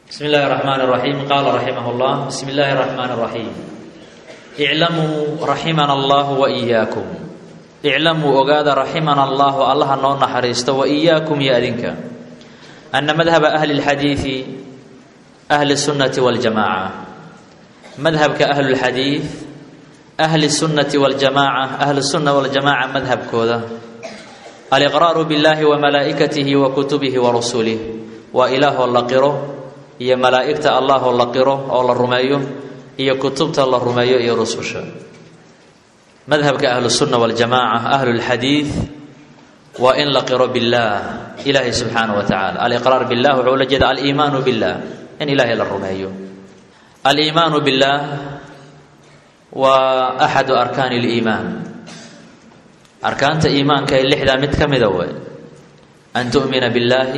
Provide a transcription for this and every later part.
بسم الله الرحمن الرحيم. قال رحمه الله: بسم الله الرحمن الرحيم. اعلموا رحمنا الله وإياكم. اعلموا ogaada رحمنا الله الله noo naxariisto وإياكم يا adinka أن مذهب أهل الحديث أهل السنة والجماعة مذهبك أهل الحديث أهل السنة والجماعة أهل السنة والجماعة مذهب كوذا الإقرار بالله وملائكته وكتبه ورسله وإله الله قره هي ملائكة الله الله قره أو الله رميه هي كتبة الله رميه هي رسوشه مذهبك أهل السنة والجماعة أهل الحديث وإن لقروا بالله إلهي سبحانه وتعالى الإقرار بالله وعلى جد الإيمان بالله إن إلهي للرميه الإيمان بالله وأحد أركان الإيمان أركان إيمان كي اللحظة متكمدة أن تؤمن بالله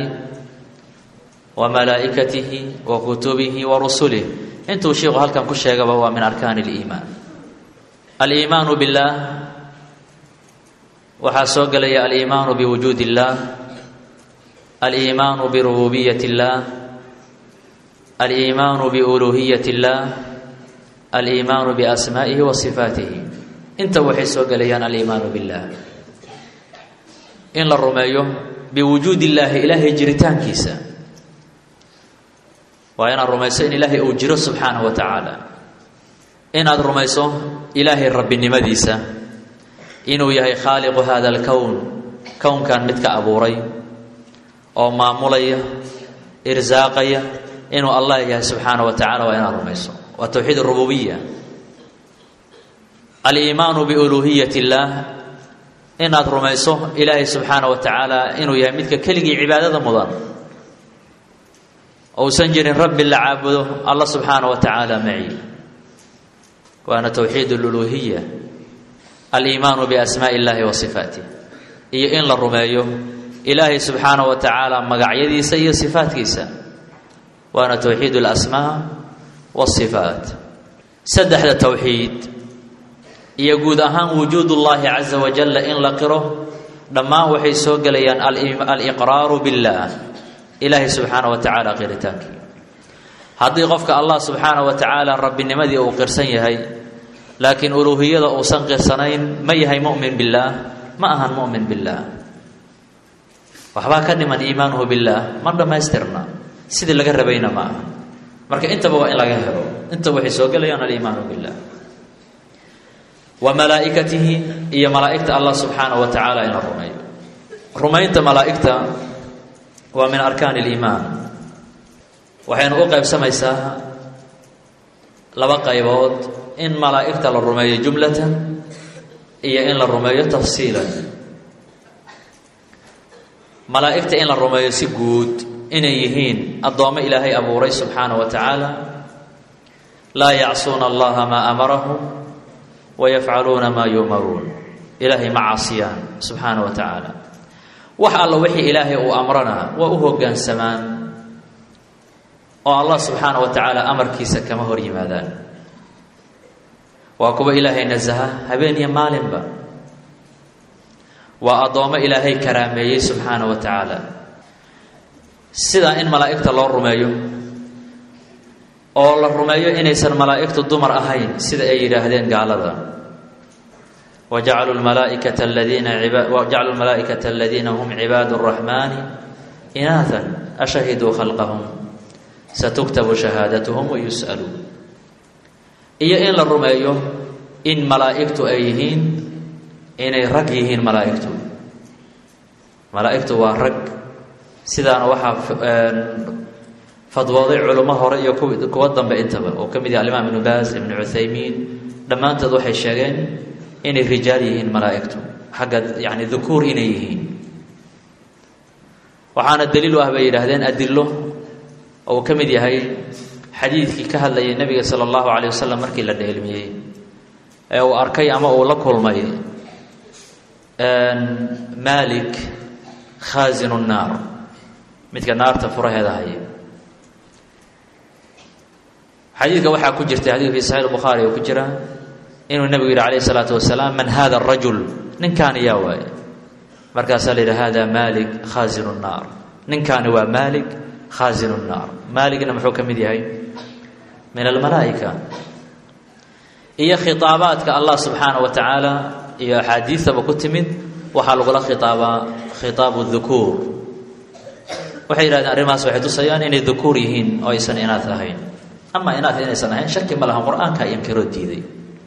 وملائكته وكتبه ورسله انتو شيخ هل كان كل شيء هو من أركان الإيمان الإيمان بالله وحاسوق لي الإيمان بوجود الله الإيمان بربوبية الله الإيمان بألوهية الله الإيمان بأسمائه وصفاته انت وحسوق لي الإيمان بالله إن الرميه بوجود الله إله جريتان كيسا وأنا الرميسو إن إلهي أجره سبحانه وتعالى إن الرميسو إلهي الرب النمديسة إنه يهي خالق هذا الكون كون كان متك أبوري أو معمولي إرزاقي إنه الله يهي سبحانه وتعالى وأنا الرميسو وتوحيد الربوبية الإيمان بألوهية الله إن الرميسو إلهي سبحانه وتعالى إنه يهي متك كلغي عبادة مضان أو سنجر رب اللي عابده الله سبحانه وتعالى معي وأنا توحيد الألوهية الإيمان بأسماء الله وصفاته إن للرميه إلهي سبحانه وتعالى مقعيدي سي صفات كيسا وأنا توحيد الأسماء والصفات سدح التوحيد يقود أهم وجود الله عز وجل إن لقره لما وحي سوق ليان الإقرار بالله إلهي سبحانه وتعالى قرتانك هذه قفك الله سبحانه وتعالى رب النمدي أو قرسن يهي لكن ألوهية أو سن قرسنين ما يهي مؤمن بالله ما أهن مؤمن بالله وحبا كان من إيمانه بالله مرة ما يسترنا سيد اللي قرر بينا معه مركا انت بوا إلا قهروا انت وحي سوق ليان الإيمان بالله وملائكته هي ملائكة الله سبحانه وتعالى إلى الرمي رميت ملائكته ومن أركان الإيمان وحين أقيب سميساها لبقى يبود إن ملائكة للرمية جملة هي إن للرمية تفصيلا ملائكة إن للرمية سجود إن يهين الضوام إلهي أبو ري سبحانه وتعالى لا يعصون الله ما أمرهم ويفعلون ما يؤمرون إلهي معصيان سبحانه وتعالى wax alla wixii ilaahay uu amrana waa u hoggaansamaan oo Allah subhanahu wa ta'ala amarkiisa kama hor yimaadaan waa kuwa ilaahay nazaha habeen iyo maalinba waa adooma ilaahay karaameeyay subhanahu wa ta'ala sida in malaa'ikta loo rumeeyo oo la rumeeyo inaysan malaa'iktu dumar ahayn sida ay yiraahdeen gaalada وجعلوا الملائكة الذين هم عباد الرحمن إناثا أشهدوا خلقهم ستكتب شهادتهم ويسألون إن للرميو إن ملائكة أيهين إن رقيهين ملائكة ورق سيدان وحا فضواضع علماء هرأي كوضا بإنتبه وكم يدي الإمام ابن باز ابن عثيمين لما أنت ضوحي الشاقين إني رجاليهن ملائكته حق يعني ذكور إنيهن وحان الدليل وهبي يراهدين أدله أو كم يهي حديث كهل لي النبي صلى الله عليه وسلم مركي للعلمية أو أركي أما أولك المي مالك خازن النار مثل النار تفره هذا هي حديث وحا كجرت حديث في صحيح البخاري وكجره إنه النبي عليه الصلاة والسلام من هذا الرجل نن كان ياوي مركز هذا مالك خازن النار نن كان هو مالك khaazinu nnaar. maaligna muxuu ka mid yahay min almalaa'ika. iyo khitaabaadka allah subxaanaه wa tacaala iyo axaadiidtaba ku timid waxaa lagula khitaabaa khitaabu dukuur. waxay yidhahdeen arrimahaas waxay tusayaan inay dukuur yihiin oo aysan inaad ahayn. ama inaad inaysan ahayn shaki ma lahan, qur-aanka inkiroo diiday.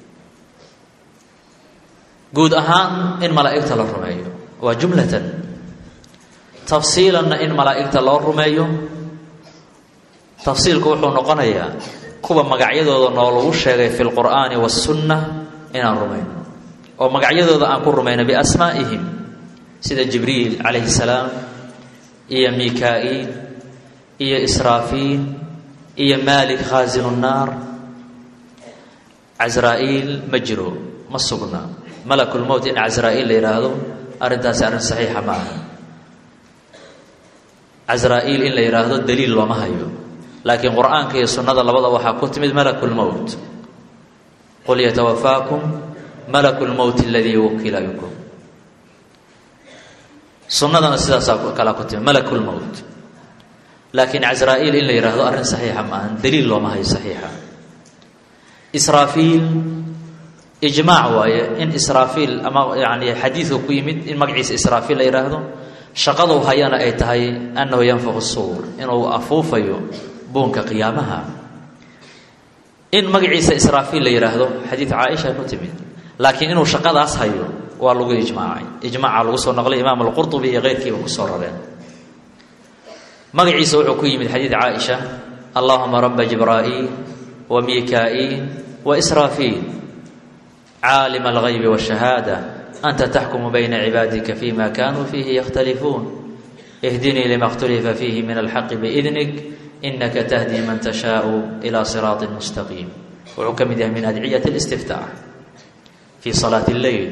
guud ahaan in malaa'igta la rumeeyo waa jumlatan. tafsiilanna in malaa'igta loo rumeeyo, tafsiilku wuxuu noqonayaa kuwa magacyadooda noolagu sheegay fi lqur'aani wasunna inaan rumayno, oo magacyadooda aan ku rumayno biasmaa'ihim, sida jibriil calayhi salaam iyo mikaa'iil iyo israafiil iyo maalik khaazinu nnaar. casraa'iil ma jiro, ma sugna. malakulmowt in casraa'iil la yidhaahdo arrintaasi arrin saxiixa ma aha. casraa'iil in la yidhaahdo daliil looma hayo, laakiin qur'aanka iyo sunnada labada waxaa ku timid malakulmowt. qul yatawafaakum malakulmowt aladii wukila bikum. sunnadana sidaasaa kalaa ku timid malakulmowt. laakiin casraa'iil in la yidhaahdo arrin saxiixa ma ahan, daliil looma hayo saxiixa. israafiil ijmaac waaye in israafiil ama yani xadiidka ku yimid in magaciisa israafiil la yidhaahdo. shaqadu hayana ay tahay annahu yanfaku suur, inuu afuufayo buunka qiyaamaha. in magaciisa israafiil la yidhaahdo xadiid caaisha ku timid, laakiin inuu shaqadaas hayo waa lagu ijmaacay. ijmaaca lagu soo noqlay imaam alqurطubi iyo keyrkiiba kusoo rareen. magaciisa wuxuu ku yimid xadiid caaisha: allahuma raba jibraa'iil wa mikaa'iil wa israafiil caalima alghaybi waاshahaada anta taxkumu bayna cibaadika fima kanuu fiihi yakhtalifuun ihdinii lima اkhtulifa fiihi min alxaqi biidnik inaka tahdi man tashaau ila siraaطi mustaqiim. wuxuu ka mid yahay min adciyat اlistiftaax fii salaati اlleyl.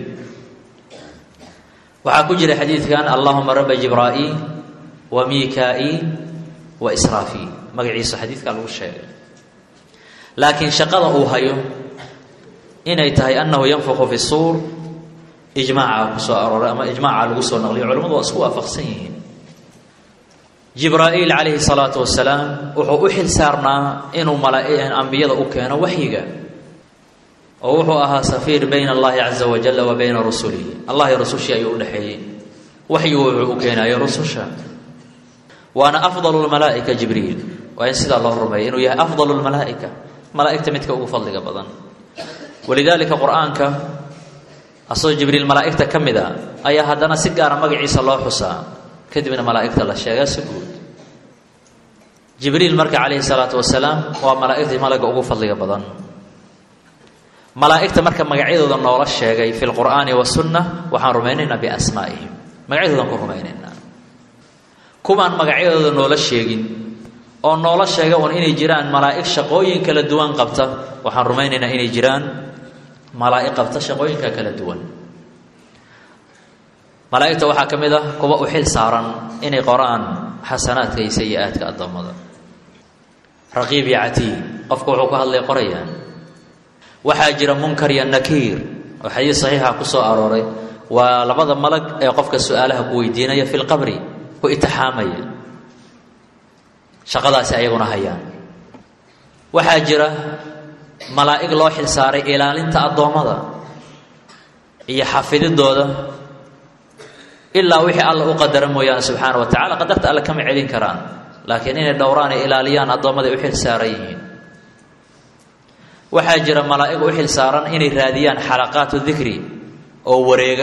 waxaa ku jira xadiidkan allahuma raba jibraa'iil wa mikaa'iil wa israafiil. magaciisa xadiidkaa lagu sheegay, laakiin shaqada uu hayo inay tahay annahu yanfaku fi suur, ijmaaca ku soo arooray ama ijmaaca lagu soo naqliyo. culamadu waa isku waafaqsan yihiin. jibraa'iil calayhi salaatu wasalaam wuxuu u xil saarnaa inuu ambiyada u keeno waxyiga, oo wuxuu ahaa safiir bayna allahi caza wajalla wa bayna rusulihi. allah iyo rusushii ayuu udhexeeyey. waxyigu wuxuu u keenayo rususha. waana afdalu lmalaa'ika jibriil. waa in sidaa loo rumeeya inuu yahay afdalu lmalaa'ika, malaa'igta midka ugu fadliga badan. walidaalika qur-aanka asagoo jibriil malaa'igta ka mid a ayaa haddana si gaara magaciisa loo xusaa, kadibna malaa'igta la sheegaa si guud. jibriil marka calayhi salaatu wasalaam waa malaa'igtii malagga ugu fadliga badan. malaa'igta marka magacyadooda noola sheegay fi lqur'aani wasunna waxaan rumaynaynaa biasmaa'ihim, magacyadoodan ku rumaynaynaa. kuwaan magacyadooda noola sheegin oo noola sheega un inay jiraan malaa'ig shaqooyin kala duwan qabta, waxaan rumaynaynaa inay jiraan malaa'ig qabta shaqooyinka kala duwan. malaa'igta waxaa ka mid ah kuwa u xil saaran inay qoraan xasanaadka iyo sayi-aadka addoommada. raqiib iyo catiid, qofku wuxuu ku hadlay qorayaan. waxaa jira munkar iyo nakiir oo xadiis saxiixa ku soo arooray, waa labada malag ee qofka su-aalaha ku weydiinaya fi lqabri, ku itixaamaya. shaqadaasi ayaguna hayaan. waxaa jira malaa'ig loo xil saaray ilaalinta addoommada iyo xafididooda, ilaa wixii alla u qadara mooyaane subxaana wa tacala. qadarta alle kama celin karaan, laakiin inay dhowraan ay ilaaliyaan addoommaday u xil saaran yihiin. waxaa jira malaa'ig u xil saaran inay raadiyaan xalaqaatu dikri oo wareega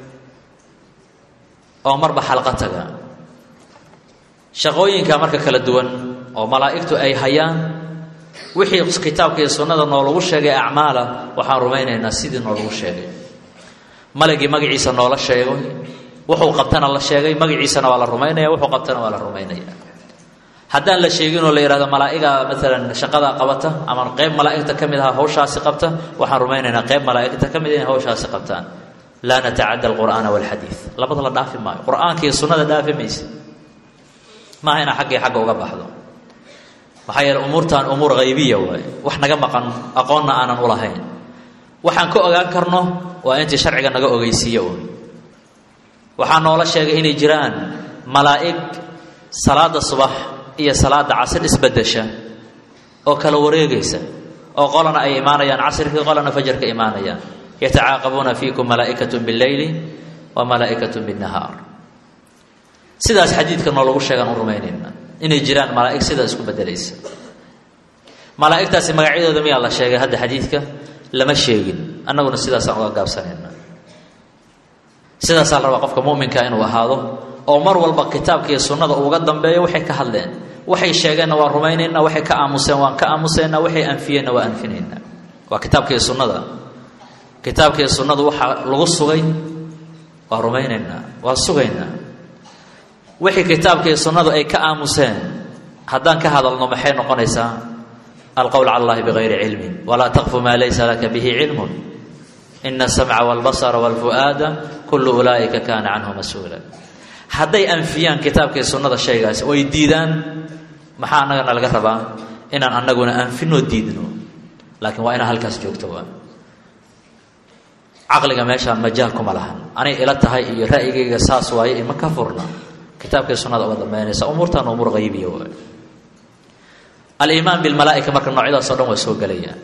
oo marba xalqa taga. shaqooyinka marka kala duwan oo malaa'igtu ay hayaan, wixii kitaabka iyo sunnada noolagu sheegay acmaala waxaan rumaynaynaa sidii noolagu sheegay. malagii magaciisa noola sheego, wuxuu qabtana la sheegay, magaciisana waa la rumaynaya, wuxuu qabtana waa la rumaynaya. haddaan la sheeginoo la yidhahdo malaa'iga maalan shaqadaa qabata ama qayb malaa'igta ka mid aha hawshaasi qabta, waxaan rumaynaynaa qayb malaa'igta ka mid inay hawshaasi qabtaan. laa natacadda alqur'aana walxadiid, labada la dhaafi maayo. qur'aanka iyo sunnada dhaafi maysa, maaha inaa xaggii xagga uga baxdo. maxaa yeele umuurtan umuur haybiya waaye, wax naga maqan aqoonna aanan u lahayn. waxaan ka ogaan karno waa intii sharciga naga ogeysiiye un. waxaa noola sheegay inay jiraan malaa'ig salaada subax iyo salaada casr isbedesha oo kala wareegaysa oo qolana ay imaanayaan casrkii qolana fajrka imaanayaan yatacaaqabuuna fiikum malaa'ikatun bil-layli wa malaa'ikatun bin-nahaar sidaas xadiidka noo lagu sheegan u rumaynayna inay jiraan malaa'ig sidaas isku bedelaysa malaa'igtaasi magacyadooda miyaa la sheegay hadda xadiidka lama sheegin annaguna sidaasaan uga gaabsanayna sidaasaa la rabaa qofka mu'minka inuu ahaado oo mar walba kitaabka iyo sunnada uga dambeeyo waxay ka hadleen waxay sheegeenna waa rumaynaynaa waxay ka aamuseen waan ka aamusaynaa waxay anfiyeenna waa anfinaynaa waa kitaabka iyo sunnada kitaabka iyo sunnadu waxa lagu sugay waa rumaynaynaa waa sugaynaa wixii kitaabka iyo sunnadu ay ka aamuseen haddaan ka hadalno maxay noqonaysaa alqowl cala allahi bigayri cilmin walaa taqfu maa laysa laka bihi cilmun ina asamca walbasara walfu'aada kullu ulaa'ika kaana canhu mas-uula hadday anfiyaan kitaabka iyo sunnada shaygaasi oo ay diidaan maxaa annagana laga rabaa inaan annaguna anfinoo diidno laakiin waa inaan halkaas joogto waa caqliga meeshaan majaal kuma lahan anay ila tahay iyo ra'yigayga saas waaye ima ka furna kitaabka iyo sunnada uga dambeynaysa umuurtaan umuur qaybiya waay aliimaan bilmalaa'ika marka noocyadaas o dhan waa soo gelayaan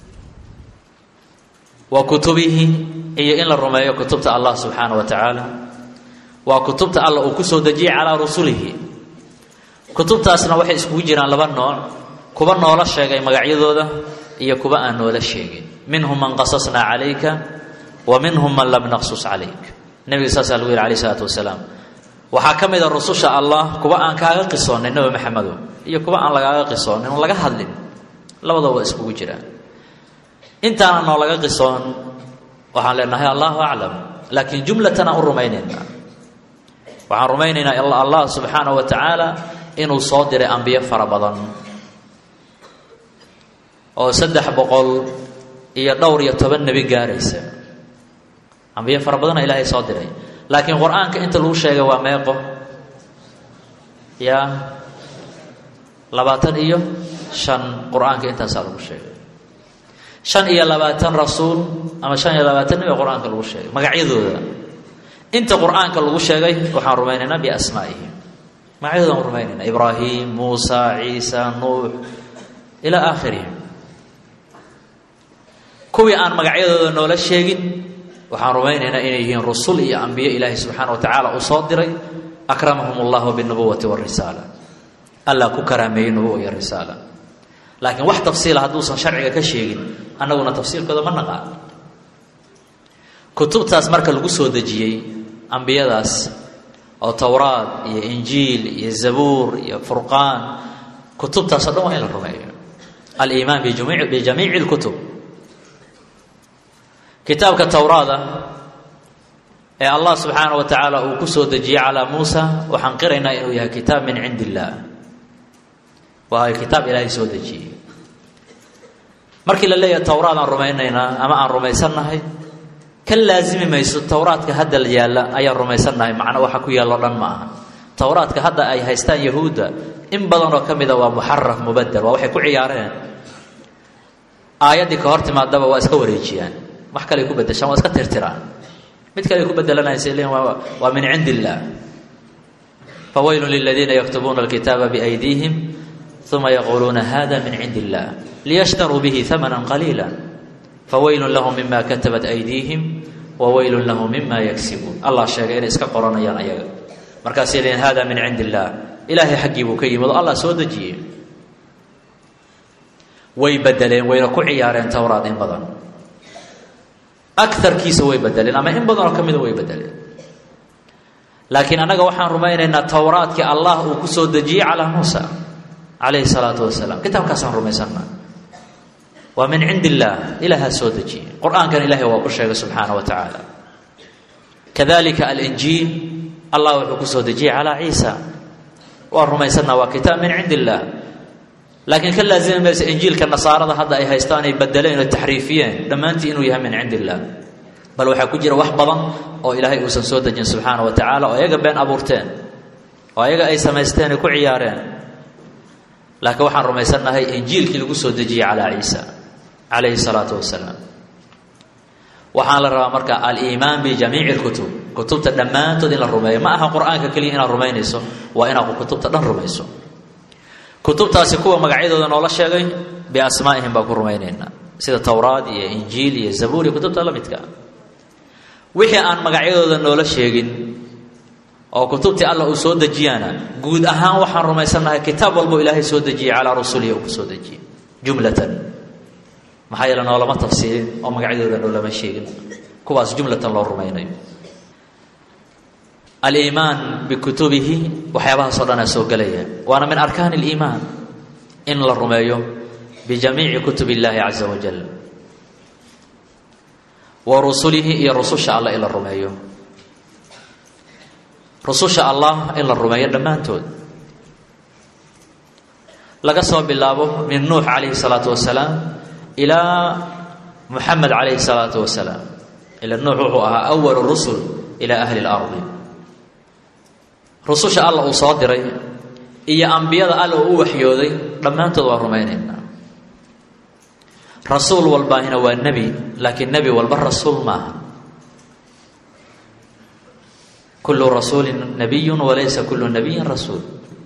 wa kutubihi iyo in la rumeeyo kutubta allah subxaana wa tacaala waa kutubta alla uu ku soo dejiyey calaa rusulihi kutubtaasna waxay iskugu jiraan laba nooc kuwa noola sheegay magacyadooda iyo kuwa aan noola sheegin minhum man qasasnaa calayka wa minhum man lam naqsus calayk nebiga saasaa lagu yihi alayh isalaatu wasalaam waxaa ka mid a rususha allah kuwa aan kaaga qisoonin nebi maxamedo iyo kuwa aan lagaaga qisoonin oo laga hadlin labadaba waa iskugu jiraan intaana noo laga qisoon waxaan leenahay allahu aclam laakiin jumlatan aan u rumaynaynaa waxaan rumaynaynaa allah subxaanahu wa tacaala inuu soo diray ambiyo fara badan oo 300 iyo dhowr iyo 10 nebi gaaraysa ambiyo fara badana ilaahay soo diray laakiin qur-aanka inta lagu sheegay waa meeqo ya 25 qur-aanka intaasaa lagu sheegay 25 rasuul ama 25 nebi qur-aanka lagu sheegay magacyadooda inta qur-aanka lagu sheegay waxaan rumaynaynaa biasmaa'ihim magacyadoodan rumaynaynaa ibraahim muusa ciisa nuux ilaa aakhirihim kuwii aan magacyadooda noola sheegin waxaan rumaynaynaa inay yihiin rusul iyo ambiye ilaahay subxaana wa tacaala uu soo diray akramahum allahu binubuwati warisaala allah ku karaameeyey nubuwa iyo risaala laakiin wax tafsiila hadduusan sharciga ka sheegin annaguna tafsiilkooda ma naqaan kutubtaas marka lagu soo dejiyey ambiyadaas oo towraad iyo injiil iyo zabuur iyo furqaan kutubtaas o dhan waa in la rumeeyo aliimaan bijamiici اlkutub kitaabka towraada ee allah subxaanaه wa tacaala uu ku soo dejiyey calaa muusa waxaan qiraynaa inuu yahay kitaab min cindi illaah waa kitaab ilaahay soo dejiyey markii la leeyahay towraadaan rumaynaynaa ama aan rumaysannahay ka laazimi mayso towraadka hadda yaalla ayaan rumaysannahay macna waxa ku yaalloo dhan ma aha towraadka hadda ay haystaan yahuudda in badanoo ka mida waa muxaraf mubadel waa waxay ku ciyaareen aayaddii ka hor timaadaba waa iska wareejiyaan wax kale ay ku bedeshaan waa iska tirtiraan mid kale ay ku bedelanaysa leeyihin waa min cindi illaah fawaylun liladiina yaktubuuna alkitaaba biaydiihim uma yaquuluuna hada min cindi illaah liyashtaruu bihi hamanan qaliila fawaylun lahum mima katabat aydiihim wawaylun lahum mima yagsibuun allah sheegay inay iska qoranayaan ayaga markaasay leeyihin hada min cindi illaah ilaahay xaggii buu ka yimid oo allah soo dejiyey way bedeleen wayna ku ciyaareen towraad in badan agarkiisa way bedeleen ama in badanoo ka mida way bedeleen laakiin annaga waxaan rumaynaynaa towraadkii allah uu ku soo dejiyey calaa muusa calayhi salaatu wasalaam kitaabkaasaan rumaysanaa waa min cindi illaah ilaahaa soo dejiyey qur-aankan ilaahay waa ku sheegay subxaana wa tacaala kadalika alinjiil allah wuxuu ku soo dejiyey calaa ciisa waa rumaysanaa waa kitaab min cindi illaah laakiin ka laazimi maysa injiilka nasaarada hadda ay haystaan ay bedeleen oo taxriifiyeen dhammaantii inuu yahay min cindi illaah bal waxaa ku jira wax badan oo ilaahay uusan soo dejin subxaana wa tacaala oo ayaga been abuurteen oo ayaga ay samaysteen ay ku ciyaareen laakiin waxaan rumaysannahay injiilkii lagu soo dejiyey calaa ciisa calayhi salaatu wasalaam waxaan la rabaa marka aliimaan bijamiici lkutub kutubta dhammaantood in la rumeeyo ma aha qur-aanka keliya inaad rumaynayso waa inaad kutubta dhan rumayso kutubtaasi kuwa magacyadooda noola sheegay biasmaa'ihim baa ku rumaynaynaa sida towraad iyo injiil iyo zabuur iyo kutubta la midka wixii aan magacyadooda noola sheegin oo kutubtii alla uu soo dejiyaana guud ahaan waxaan rumaysanahay kitaab walbo ilaahay soo dejiyay calaa rasulihi uu ku soo dejiyay jumlatan maxaa yeele noolama tafsiirin oo magacyadooda noolama sheegin kuwaas jumlatan loo rumaynayo aliimaan bikutubihi waxyaabahaasoo dhanaa soo gelaya waana min arkaani aliimaan in la rumeeyo bijamiici kutub illaahi caza wajal wa rusulihi iyo rususha allah in la rumeeyo rususha allah in la rumeeyo dhammaantood laga soo bilaabo min nuux calayhi salaatu wasalaam ilaa muxamed calayhi salaatu wasalaam ila nuux wuxuu ahaa awalu rusul ilaa ahli اlardi rususha alla uu soo diray iyo ambiyada alla uu u waxyooday dhammaantood waa rumaynaynaa rasuul walbaahina waa nebi laakiin nebi walba rasuul maaha kullu rasuulin nabiyun walaysa kullu nabiyin rasuul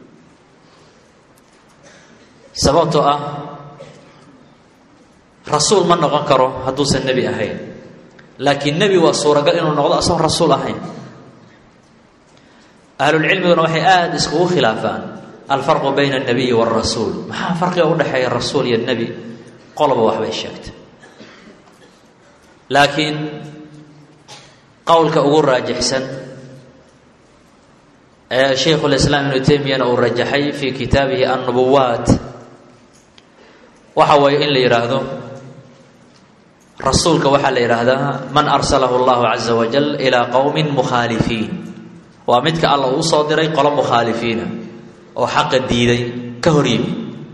sababtoo ah rasuul ma noqon karo hadduusan nebi ahayn laakiin nebi waa suuragal inuu noqdo asagoon rasuul ahayn ahlulcilmiguna waxay aada iskugu khilaafaan alfarqu bayna alnabiyi waalrasuul maxaa farqiga udhexeeya rasuul iyo nebi qoloba waxbay sheegtay laakiin qowlka ugu raajixsan ee shaykhulislaam ibnu taymiyana uu rajaxay fii kitaabihi annubuwaat waxa weeye in la yidhaahdo rasuulka waxaa la yidhaahdaa man arsalahu allahu caza wajal ilaa qowmin mukhaalifiin waa midka alla uu soo diray qolo mukhaalifiina oo xaqa diiday ka hor yimi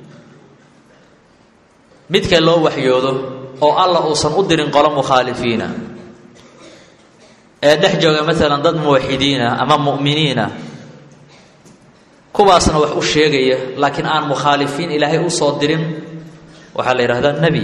midka loo waxyoodo oo alla uusan u dirin qolo mukhaalifiina ee dhex jooga maalan dad muwaxidiina ama mu'miniina kuwaasna wax u sheegaya laakiin aan mukhaalifiin ilaahay u soo dirin waxaa la yidhahdaa nebi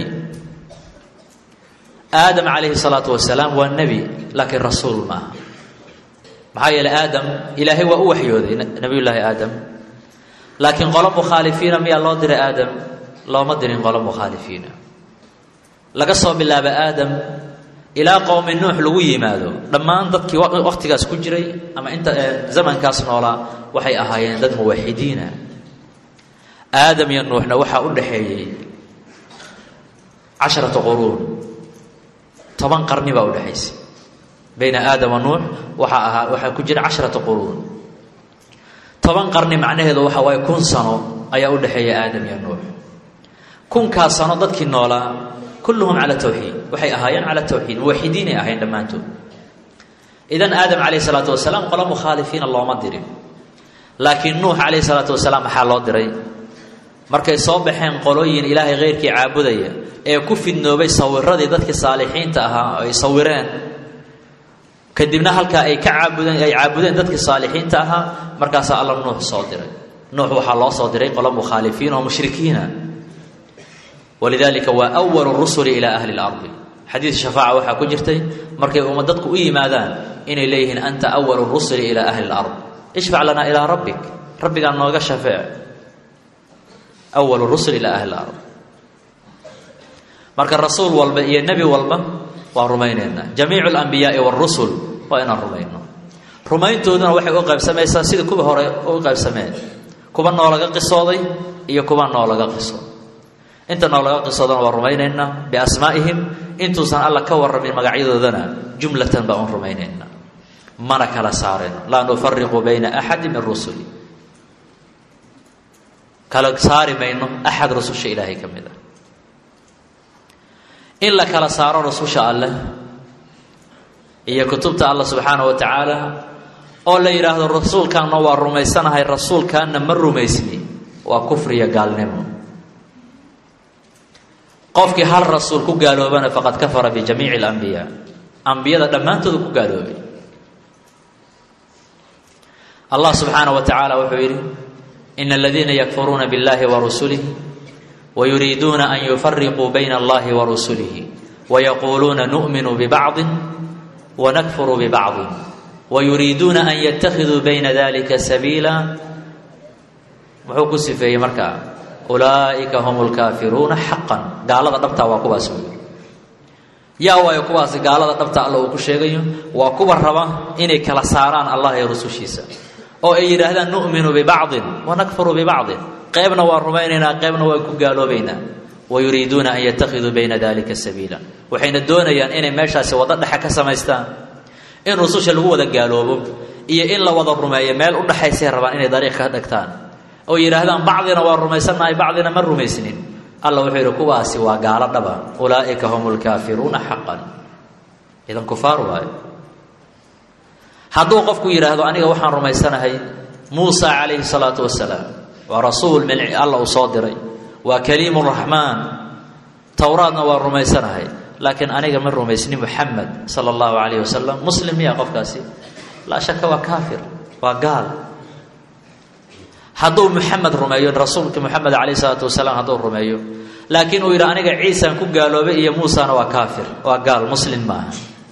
aadam calayhi salaatu wasalaam waa nebi laakiin rasuul maaha maxaa yeeley aadam ilaahay waa u waxyooday nebiyullaahi aadam laakiin qolo mukhaalifiina miyaa loo diray aadam looma dirin qolo mukhaalifiina laga soo bilaabo aadam ilaa qowmi nuux lagu yimaado dhammaan dadkii wakhtigaas ku jiray ama inta zamankaas noolaa waxay ahaayeen dad muwaxidiina aadam iyo nuuxna waxaa u dhaxeeyey 10 quruun 10 qarni baa u dhaxaysay bayna aadam wa nuux waxaa ku jira 10 quruun 10 qarni macnaheedu waxa waaye 1000 sano ayaa u dhaxeeya aadam iyo nuux 1000 sano dadkii noolaa kulluhum cala tawxiid waxay ahaayeen cala tawxiid muwaxidiinay ahayn dhammaantood idan aadam calayhi salaatu wasalaam qolo mukhaalifiina looma dirin laakiin nuux calayhi salaatu wasalaam maxaa loo diray markay soo baxeen qolooyin ilaahay keyrkii caabudaya ee ku fidnoobay sawiradii dadkii saalixiinta ahaa oo ay sawireen kadibna halkaa ay caabudeen dadkii saalixiinta ahaa markaasaa alla nuux soo diray nuux waxaa loo soo diray qolo mukhaalifiin oo mushrikiina walidaalika waa awalu rusuli ilaa ahli اlardi xadiid shafaaca waxaa ku jirtay markay dadku u yimaadaan inay leeyihiin anta awalu rusuli ilaa ahli اlard ishfac lanaa ilaa rabbik rabbigaa nooga shafeec awalu rusul ilaa ahli اlard marka rasuul walba iyo nebi walba waan rumaynaynaa jamiicu اlanbiyaai wاrusul waa inaan rumayno rumayntooduna waxay u qaybsamaysaa sidii kuwa hore u qaybsameen kuwa noolaga qisooday iyo kuwa noolaga qisooday inta noolaga qisoodana waa rumaynaynaa biasmaa'ihim intuusan alla ka warramin magacyadoodana jumlatan baan u rumaynaynaa mana kala saarayno laa nufariqu bayna axadi min rusuli kala saari mayno axad rususha ilaahay ka mid ah in la kala saaro rususha alleh iyo kutubta allah subxaanahu wa tacaala oo la yidhaahdo rasuulkaanna waa rumaysanahay rasuulkaanna ma rumaysni waa kufriya gaalnimo qofkii hal rasuul ku gaaloobana faqad kafara bijamiici اlanbiyaa ambiyada dhammaantooda ku gaaloobay allah subxaanaه wa tacaala wuxuu yidhi ina aladiina yakfuruuna biاllahi warusulihi wayuriiduuna an yufariquu bayna allahi warusulihi wayaquuluuna nu'minu bibacضi wanakfuru bibacضi wayuriiduuna an yatakiduu bayna dalika sabiila muxuu ku sifeeyey markaa ulaa'ika hum lkaafiruuna xaqan gaalada dhabtaa waa kuwaas wey yaa waayo kuwaasi gaalada dhabta alla uu ku sheegayo waa kuwa raba inay kala saaraan allah iyo rusushiisa oo ay yidhaahdaan nu'minu bibacdin wanakfuru bibacdin qaybna waa rumaynaynaa qaybna waa ku gaaloobaynaa wayuriiduuna an yattakhiduu bayna dalika sabiila waxayna doonayaan inay meeshaasi waddo dhexe ka samaystaan in rususha lagu wada gaaloobo iyo in la wada rumeeyo meel u dhexaysay rabaan inay dariiq ka dhigtaan oo yidhaahdaan bacdina waa rumaysannahay bacdina ma rumaysnin alla wuxuu yidhi kuwaasi waa gaalo dhaba ulaa'ika hum lkaafiruuna xaqan idan kufaar waayo hadduu qofku yidhaahdo aniga waxaan rumaysanahay muusa calayhi salaatu wasalaam waa rasuul min alla uu soo diray waa kaliimu raxmaan towraadna waa rumaysanahay laakiin aniga ma rumaysni muxamed sala allahu calayh wasalam muslim miya qofkaasi laa shaka waa kaafir waa gaal hadduu muxamed rumeeyo rasuulka muxamed calayh salaatu wasalaam hadduu rumeeyo laakiin uu yidhi aniga ciisaan ku gaaloobay iyo muusana waa kaafir waa gaal muslim maaha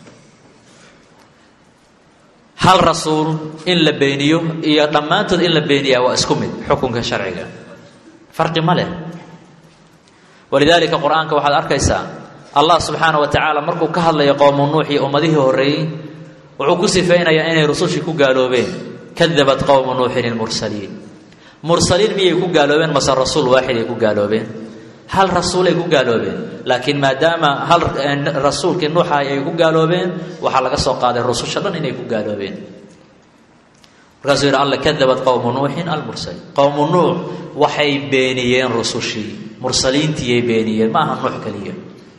hal rasuul in la beeniyo iyo dhammaantood in la beeniyaa waa isku mid xukunka sharciga farqi ma leh walidaalika qur-aanka waxaad arkaysaa allah subxaana wa tacaala markuu ka hadlayo qowmu nuux iyo ummadihii horreeyey wuxuu ku sifaynayaa inay rusushii ku gaaloobeen kadabat qowmu nuuxin ilmursaliin mursaliin miyay ku gaaloobeen mase rasuul waaxiday ku gaaloobeen hal rasuulay ku gaaloobeen laakiin maadaama hal rasuulkii nuuxahay ay ku gaaloobeen waxaa laga soo qaaday rususha dhan inay ku gaaloobeen markaasuu yidhi alla kadabat qowmu nuuxin almursaliin qowmu nuux waxay beeniyeen rusushii mursaliintiiyay beeniyeen ma aha nuux keliya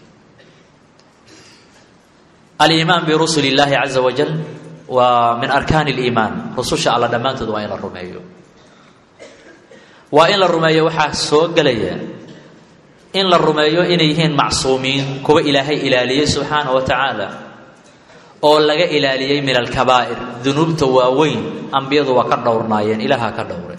aliimaan birusuli illaahi caza wajal waa min arkaani liimaan rususha alla dhammaantood waa in la rumeeyo waa in la rumeeyo waxaa soo gelaya in la rumeeyo inay yihiin macsuumiin kuwa ilaahay ilaaliyey subxaana wa tacaala oo laga ilaaliyey min alkabaa'ir dunuubta waaweyn ambiyadu waa ka dhowrnaayeen ilaaha ka dhowray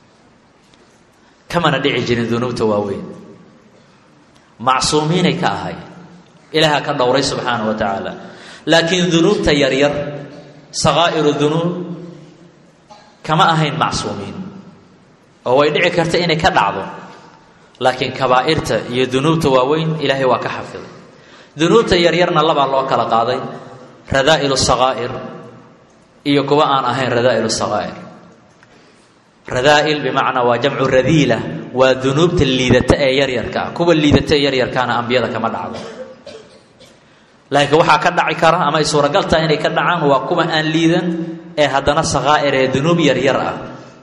kamana dhici jirin dunuubta waaweyn macsuumiinay ka ahay ilaaha ka dhowray subxaana wa tacaala laakiin dunuubta yaryar sakaa'iru dunuub kama ahayn macsuumiin oo way dhici karta inay ka dhacdo laakiin kabaa'irta iyo dunuubta waaweyn ilaahay waa ka xafiday dunuubta yaryarna labaa loo kala qaaday radaa'ilu sakaa'ir iyo kuwa aan ahayn radaa'ilu sakaa'ir radaa'il bimacnaa waa jamcu radiila waa dunuubta liidata ee yaryarka ah kuwa liidata ee yaryarkaana ambiyada kama dhacdo laakiin waxaa ka dhaci kara ama ay suuragal tahay inay ka dhacaan waa kuwa aan liidan ee haddana sakaa'ir ee dunuub yaryar ah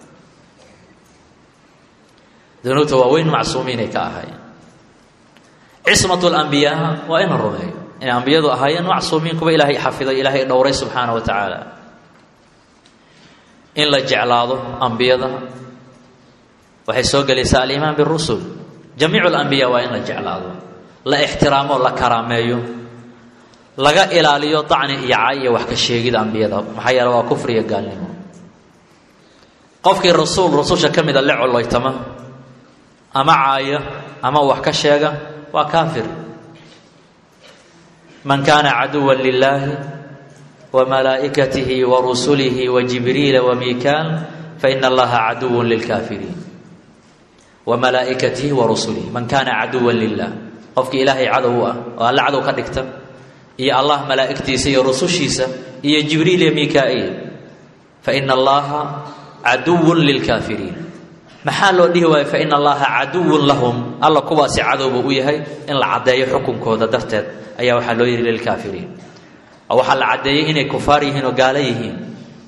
dunuubta waaweyn macsuumiinay ka ahaayeen cismatu lambiyaa waa in la rumeeyo inay ambiyadu ahaayeen macsuumiin kuwa ilaahay xafiday ilaahay dhowray subxaana wa tacaala in la jeclaado ambiyada waxay soo gelaysaa aliimaan birusul jamiicu alambiyaa waa in la jeclaado la ixtiraamo la karaameeyo laga ilaaliyo dacni iyo cay iyo wax ka sheegida ambiyada maxaa yeele waa kufri iyo gaalnimo qofkii rususha ka mida la collaytama ama caaya ama wax ka sheega waa kaafir man kaana caduwan lilaahi wa malaa'ikatihi wa rusulihi wa jibriila wa miikaal faina allaha caduwun lilkaafiriin wa malaa'ikatihi wa rusulihi man kaana caduwan lilah qofkii ilaahay cadow u ah oo alla cadow ka dhigta iyo allah malaa'igtiisa iyo rusushiisa iyo jibriil iyo miikaaiil faina allaha caduwun lilkaafiriin maxaa loo dhihi waayo faina allaha caduwun lahum alla kuwaasi cadowba u yahay in la caddeeyo xukunkooda darteed ayaa waxaa loo yihi lilkaafiriin oo waxaa la caddeeyey inay kufaar yihiin oo gaalo yihiin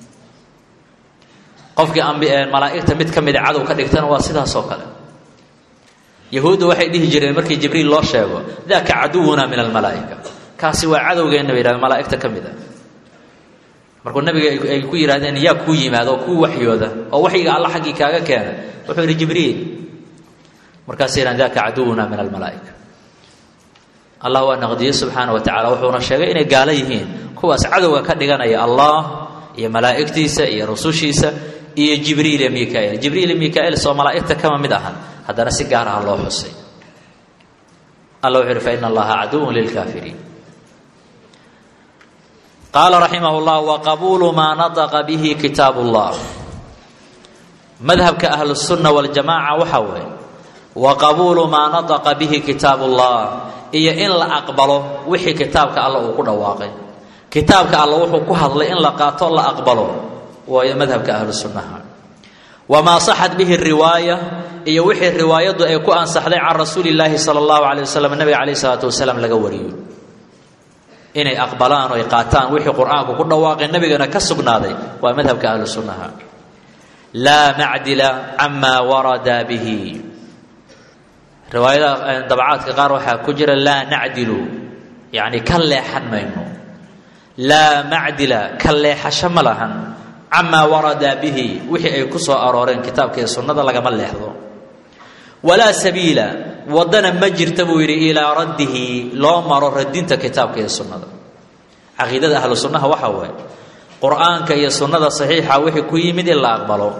qofkii malaa'igta mid ka mida cadow ka dhigtana waa sidaas oo kale yahuudda waxay dhihi jireen markii jibriil loo sheego daaka caduwuna min almalaa'ika kaasi waa cadowgeenna bay yidhahdeen malaa'igta ka mid a markuu nabiga ay ku yidhahdeen yaa kuu yimaada oo kuu waxyooda oo waxyiga alla xaggii kaaga keena wuxuu yidhi jibriil markaasay yidhahdeen daaka caduwuna min almalaa'ika allah waa naqdiyey subxaana wa tacala wuxuuna sheegay inay gaalo yihiin kuwaas cadowga ka dhiganaya allah iyo malaa'igtiisa iyo rusushiisa iyo jibriil iyo miika'iil jibriil iyo miika'iil soo malaa'igta kama mid ahan haddana si gaar ah loo xusay allah wuxuu yidhi faina allaha caduwun lilkaafiriin qaala raximah llah waqabuulu maa nataqa bihi kitaab ullah madhabka ahlusunna waljamaaca waxa weeye wa qabuulu maa nataqa bihi kitaabullah iyo in la aqbalo wixii kitaabka alla uu ku dhawaaqay kitaabka alla wuxuu ku hadlay in la qaato la aqbalo waayo madhabka ahlusunnaha wamaa saxat bihi riwaaya iyo wixii riwaayadu ay ku ansaxday can rasuulillaahi sala allahu calay wasalam nabiga calayhi salaatu wasalaam laga wariyo inay aqbalaan oo ay qaataan wixii qur-aanku ku dhawaaqay nabigana ka sugnaaday waa madhabka ahlusunnaha laa macdila camaa warada bihi riwaayada dabcaadka qaar waxaa ku jira laa nacdilu yacni ka leexan mayno laa macdila ka leexasho ma lahan camaa warada bihi wixii ay ku soo arooreen kitaabka iyo sunnada lagama leexdo walaa sabiila waddana ma jirta buu yidhi ilaa raddihi loo maro radinta kitaabka iyo sunnada caqiidada ahlu sunnaha waxaa waaye qur-aanka iyo sunnada saxiixa wixii ku yimid in la aqbalo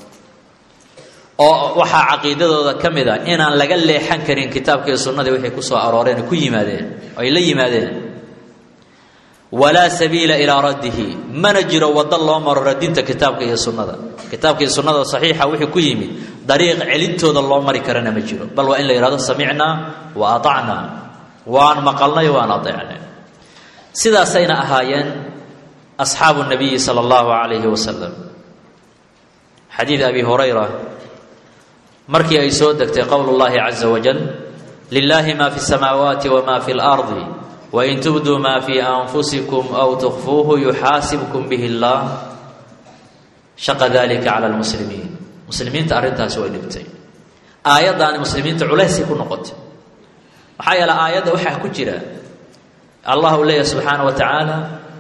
oo waxaa caqiidadooda ka mid a inaan laga leexan karin kitaabka iyo sunnadii waxay ku soo arooreen ku yimaadeen ay la yimaadeen walaa sabiila ilaa raddihi mana jiro waddo loo maro radinta kitaabka iyo sunnada kitaabka iyo sunnada saxiixa wixii ku yimid dariiq celintooda loo mari karana ma jiro bal waa in la yidhahdo samicnaa wa atacnaa waan maqalnay waan adeecnay sidaasayna ahaayeen asxaabu nabiyi sala allahu calayhi wasalam xadiid abi hurayra markii ay soo degtay qowl llahi caza wajal lilahi ma fi samaawaati wama fi lardi wain tubduu ma fi anfusikum aw tukfuuhu yuxaasibkum bihi llah shaqa dalika cala lmuslimiin muslimiinta arrintaasi way dhibtay aayaddaani muslimiinta culaysay ku noqotay maxaa yeele aayadda waxaa ku jira allah uu leeyahay subxaana wa tacaala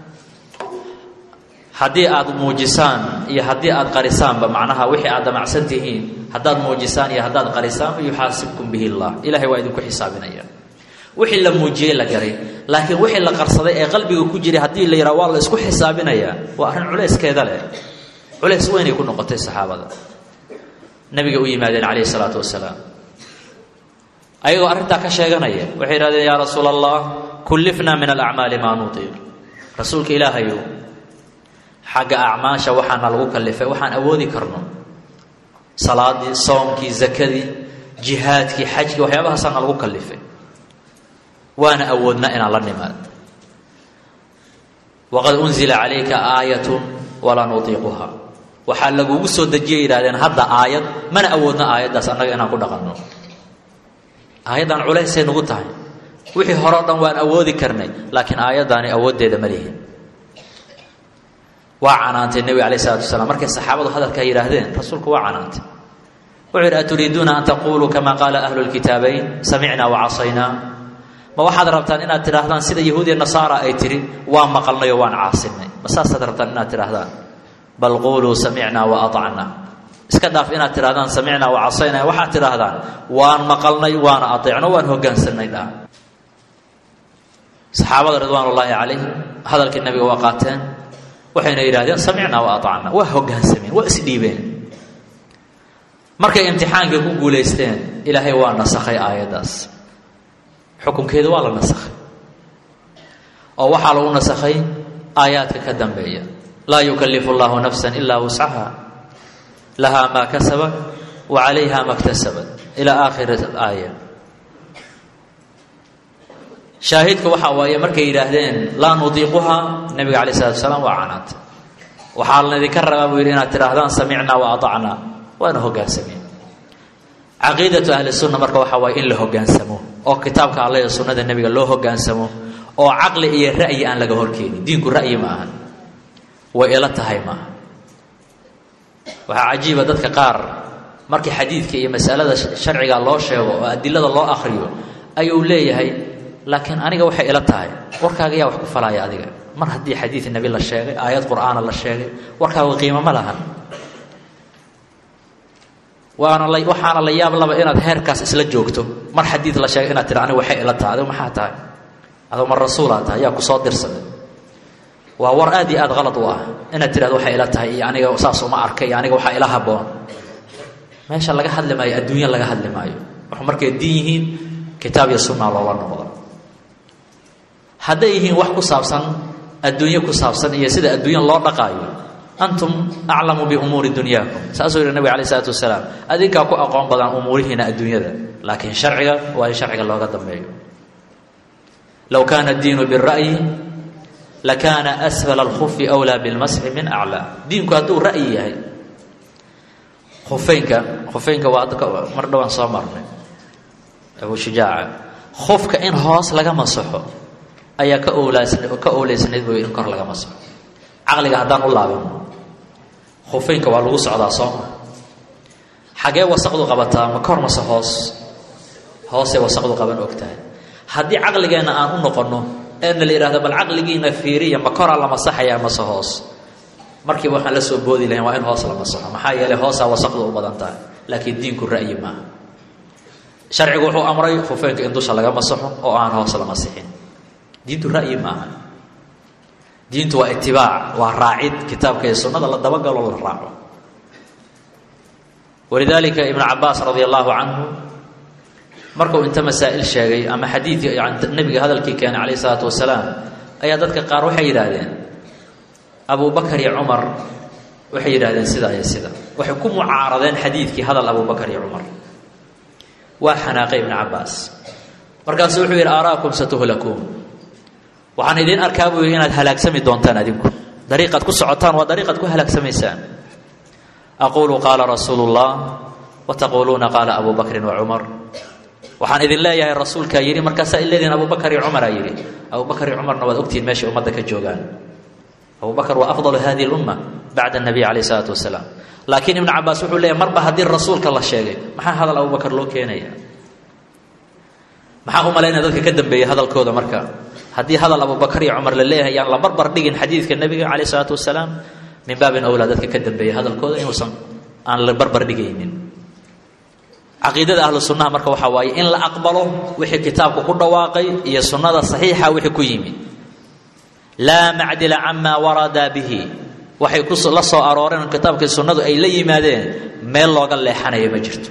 haddii aad muujisaan iyo haddii aad qarisaanba macnaha wixii aad damacsan tihiin haddaad muujisaan iyo haddaad qarisaanba yuxaasibkum bihi llah ilahay waa idinku xisaabinaya wixii la muujiyey la garay laakiin wixii la qarsaday ee qalbiga ku jiray haddii la yidhaha waa la isku xisaabinayaa waa arrin culayskeeda leh culays weynay ku noqotay saxaabada nabiga u yimaadeen calayhi salaatu wasalaam ayagoo arrintaa ka sheeganaya waxay yidhahdeen yaa rasuula allah kullifnaa min alacmaali maa nutiiq rasuulka ilaahayow xagga acmaasha waxaana lagu kallifay waxaan awoodi karno salaadii soomkii zakadii jihaadkii xajkii waxyaabahaasana lagu kallifay waana awoodna inaan la nimaad waqad unzila calayka aayatun walaa nutiiquha waxaa lagugu soo dejiyay yidhahdeen hadda aayad mana awoodna aayaddaas annaga inaan ku dhaqanno aayaddan culaysay nagu tahay wixii hore o dhan waan awoodi karnay laakiin aayaddaani awooddeeda ma lihin waa canaantay nebiga alayh isalatu wasalaam markay saxaabadu hadalkaa yidhaahdeen rasuulku waa canaantay wuxuu yidhi aturiiduuna an taquluu kama qaala ahlu lkitaabayn samicnaa wacasaynaa ma waxaad rabtaan inaad tidhaahdaan sida yahuudiya nasaara ay tihi waan maqalnay oo waan caasinay ma saasaad rabtaan inaad tidhaahdaan bal quuluu samicnaa wa aacnaa iska dhaaf inaad tidhahdaan samicnaa wa casaynaa waxaad tidhaahdaan waan maqalnay waana adeecno waan hogaansanay dha saxaabada ridwaan ullaahi calayhim hadalkii nabiga waa qaateen waxayna yidhahdeen samicnaa wa aacnaa waa hogaansameen waa isdhiibeen markay imtixaankii ku guulaysteen ilaahay waa nasakhay aayaddaas xukunkeedu waa la nasakhay oo waxaa lagu nasakhay aayaadka ka dambeeya laa yukallifu allahu nafsan ilaa wuscaha lahaa maa kasabat wa calayha ma ktasabat ilaa aakhiri aaya shaahidka waxaa waaye markay yidhaahdeen laa nutiiquha nabiga calayh salatu wasalaam waa canaantay waxaa laydinka rabaa buu yidhi inaad tidhaahdaan samicnaa wa aacnaa waana hogaansameen caqiidatu ahli sunna marka waxaa waaye in la hogaansamo oo kitaabka alla iyo sunnada nebiga loo hogaansamo oo caqli iyo ra'yi aan laga horkeenin diinku ra'yi ma ahan way ila tahay maaha waxaa cajiiba dadka qaar markii xadiidka iyo masalada sharciga loo sheego oo adilada loo akhriyo ayuu leeyahay laakiin aniga waxay ila tahay warkaaga yaa wax ku falaya adiga mar haddii xadiid nebi la sheegay aayad qur'aana la sheegay warkaaga qiimo ma lahan waxaana la yaab laba inaad heerkaas isla joogto mar xadiid la sheegay inaad tira aniga waxay ila tahay adigu maxaa tahay adoo mar rasuulaa tahay yaa ku soo dirsaday waa war aad iyo aad qalad u ah inaad tirahdo waxay ila tahay iyo aniga saas uma arkay iyo aniga waxaa ila habboon meesha laga hadli maayo adduunya laga hadli maayo wax markay diin yihiin kitaab iyo sunna loola noqdo hadday yihiin wax ku saabsan adduunyo ku saabsan iyo sida adduunya loo dhaqaayo antum aclamu biumuuri dunyaakum saasuu yihi nabiga alayh isalaatu wasalaam adinkaa ku aqoon badan umuurihiina adduunyada laakiin sharciga waa in sharciga looga dambeeyo low kaana addiinu bira'yi lakaana asfala alkhufi awlaa bilmasxi min aclaa diinku hadduu ra'yi yahay khufeynka waa mar dhowaan soo marnay abu shujaaca khufka in hoos laga masaxo ayaa ka owleysnayd buu in kor laga masaxo caqliga haddaan u laabano khufeynka waa lagu socdaa sooma xagee wasaqdu qabataa ma kor mase hoosee wasaqdu qaban og tahay haddii caqligeenna aan u noqonno eena la yidhahdo bal caqligiina fiiriya ma koraa la masaxayaa mase hoos markiiba waxaan la soo boodi lahayn waa in hoos la masaxo maxaa yeelay hoosaa wasaqdu u badan tahay laakiin diinku ra'yi maaha sharcigu wuxuu amray khufeynka in dusha laga masaxo oo aan hoos la masixin diintu ra'yi maaha diintu waa itibaac waa raacid kitaabka iyo sunnada la dabagalo la raaco walidaalika ibnu cabaas radia allahu canhu markuu inta masaa'il sheegay ama xadiidkii nabiga hadalkii keenay calayh isalaatu wasalaam ayaa dadka qaar waxay yidhaahdeen abu bakar iyo cumar waxay yidhahdeen sidaa iyo sida waxay ku mucaaradeen xadiidkii hadal abu bakar iyo cumar waa xanaaqay ibnu cabaas markaasuu wuxuu yidhi aaraakum satuhlakuun waxaan idiin arkaa buu yidhi inaad halaagsami doontaan adinku dariiqaad ku socotaan waa dariiqaad ku halaagsamaysaan aquulu qaala rasuulu llah wa taquuluuna qaala abu bakrin wa cumar waxaan idin leeyahay rasuulkaa yidhi markaasaa ileediin abu bakar iyo cumaraa yidhi abu bakar iyo cumarna waad ogtihiin meeshay ummadda ka joogaan abu bakar waa afdalu hadihi lumma bacda anabiy calayh isalaatu wasalaam laakiin ibnu cabaas wuxuu leeyahy marba haddii rasuulka la sheegay maxaa hadal abu bakar loo keenaya maxaa u malaynaya dadka ka dambeeyey hadalkooda marka haddii hadal abu bakar iyo cumar la leeyahay yaan la barbar dhigin xadiidka nebiga calayh isalaatu wasalaam min baabin awlaa dadka ka dambeeyey hadalkooda inuusan aan la barbar dhigaynin caqiidada ahlu sunnaha marka waxaa waaye in la aqbalo wixii kitaabku ku dhawaaqay iyo sunnada saxiixa wixii ku yimid laa macdila camaa warada bihi waxay la soo arooreen kitaabkii sunnadu ay la yimaadeen meel looga leexanayo ma jirto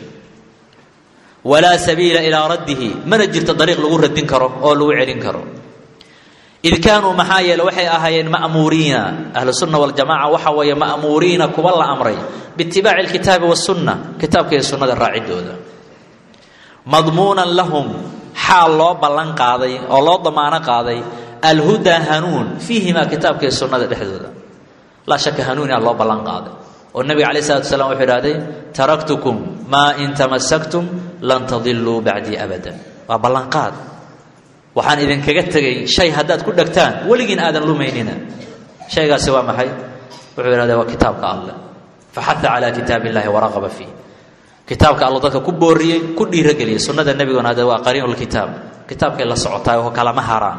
walaa sabiila ilaa raddihi mana jirto dariiq lagu radin karo oo lagu celin karo id kaanuu maxaa yeele waxay ahaayeen ma'muuriina ahlu sunna waljamaca waxa weeye ma'muuriina kuwa la amray biitibaaci alkitaabi wasunna kitaabka iyo sunnada raacidooda madmuunan lahum xaal loo ballan qaaday oo loo damaano qaaday alhudaa hanuun fiihimaa kitaabka iyo sunnada dhexdooda laa shaka hanuunia loo ballan qaaday oo nabiga calayh salatu wasalaam wuxuu ihahday taraktukum maa in tamasaktum lan tadiluu bacdii abadan waa ballanqaad waxaan idinkaga tegay shay haddaad ku dhegtaan weligiin aadan lumaynina shaygaasi waa maxay wuxuu ihahday waa kitaabka alleh faxaha calaa kitaabi illahi waraqaba fiih kitaabka alla dadka ku booriyey ku dhiirogeliyey sunnada nebiguna hadde waa qariinulkitaab kitaabkay la socotaay oo kalama haraan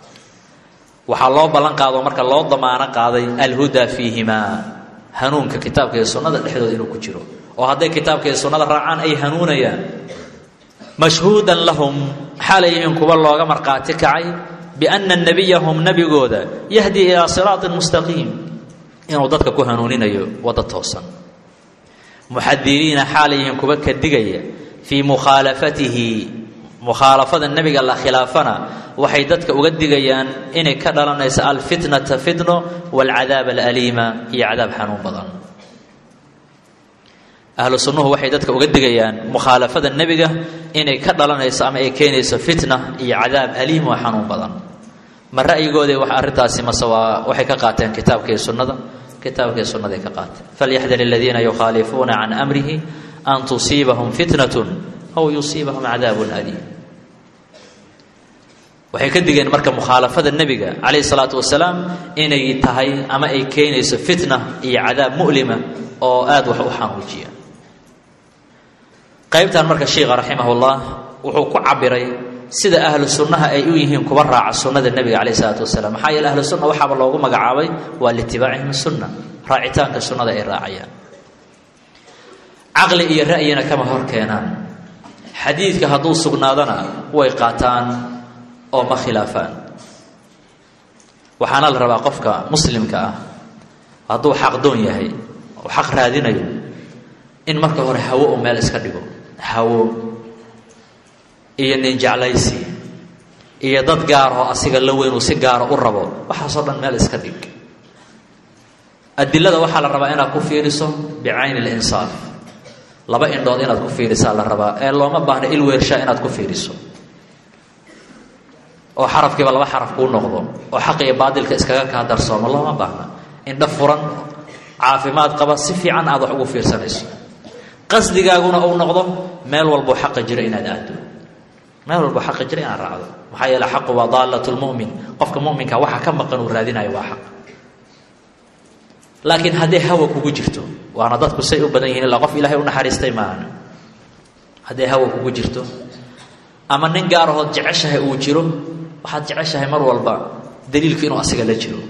waxaa loo ballan qaado marka loo damaano qaaday alhudaa fiihimaa hanuunka kitaabka iyo sunnada dhexdooda inuu ku jiro oo hadday kitaabka iyo sunnada raacaan ay hanuunayaan mashhuudan lahum xaalay yihiin kuwa looga markhaati kacay bianna nebiyahum nebigooda yahdii ilaa siraatin mustaqiim inuu dadka ku hanuuninayo waddo toosan muxadiriina xaalay yihiin kuwa ka digaya fii mukhaalafatihi mukhaalafada nebiga la khilaafana waxay dadka uga digayaan inay ka dhalanayso alfitnata fitno waalcadaab alaliima iyo cadaab xanuun badan ahlu sunnuhu waxay dadka uga digayaan mukhaalafada nebiga inay ka dhalanayso ama ay keenayso fitna iyo cadaab aliim oo xanuun badan ma ra'yigooda wax arrintaasi mase waa waxay ka qaateen kitaabka iyo sunnada kitaabka iyo sunnaday ka qaateen falyaxdar aladiina yukhaalifuuna can amrihi an tusiibahum fitnatun aw yusiibahum cadaabun aliim waxay ka digeen marka mukhaalafada nebiga calayhi salaatu wasalaam inay tahay ama ay keenayso fitna iyo cadaab mu'lima oo aada wax u xanuujiya qaybtan marka sheikha raximahullah wuxuu ku cabiray sida ahlu sunnaha ay u yihiin kuwa raaca sunnada nebiga calayhi salaatu wasalaam maxaa yeele ahlu sunna waxaaba loogu magacaabay waa liitibaacihim sunna raacitaanka sunnada ay raacayaan caqli iyo ra'yina kama hor keenaan xadiidka hadduu sugnaadana way qaataan oo ma khilaafaan waxaana la rabaa qofka muslimka ah hadduu xaqdoon yahay oo xaq raadinayo in marka hore hawo uu meel iska dhigo hawo iyo nin jeclaysi iyo dad gaar oo asiga la weyn uu si gaara u rabo waxaasoo dhan meel iska dhig adilada waxaa la rabaa inaad ku fiiriso bicayni linsaaf, laba indhood inaad ku fiirisaa la rabaa, ee looma baahno il weershaa inaad ku fiiriso oo xarafkiiba laba xaraf kuu noqdo oo xaq iyo baadilka iskaga kaa darsoomo. looma baahna. indho furan caafimaad qaba si fiican aad wax ugu fiirsanayso, qasdigaaguna uu noqdo meel walbo xaqa jira inaad aado, meel walbo xaqa jira inaad raacdo. maxaa yeele xaqu waa daalatu lmu'min, qofka mu'minka waxa ka maqan uu raadinayo waa xaq. laakiin hadday hawa kugu jirto, waana dadku say u badan yihiin ilaa qof ilaahay u naxariistay maahan, hadday hawa kugu jirto ama nin gaarahood jeceshahay uu jiro, waxaad jeceshahay mar walba daliilku inuu asiga la jiro.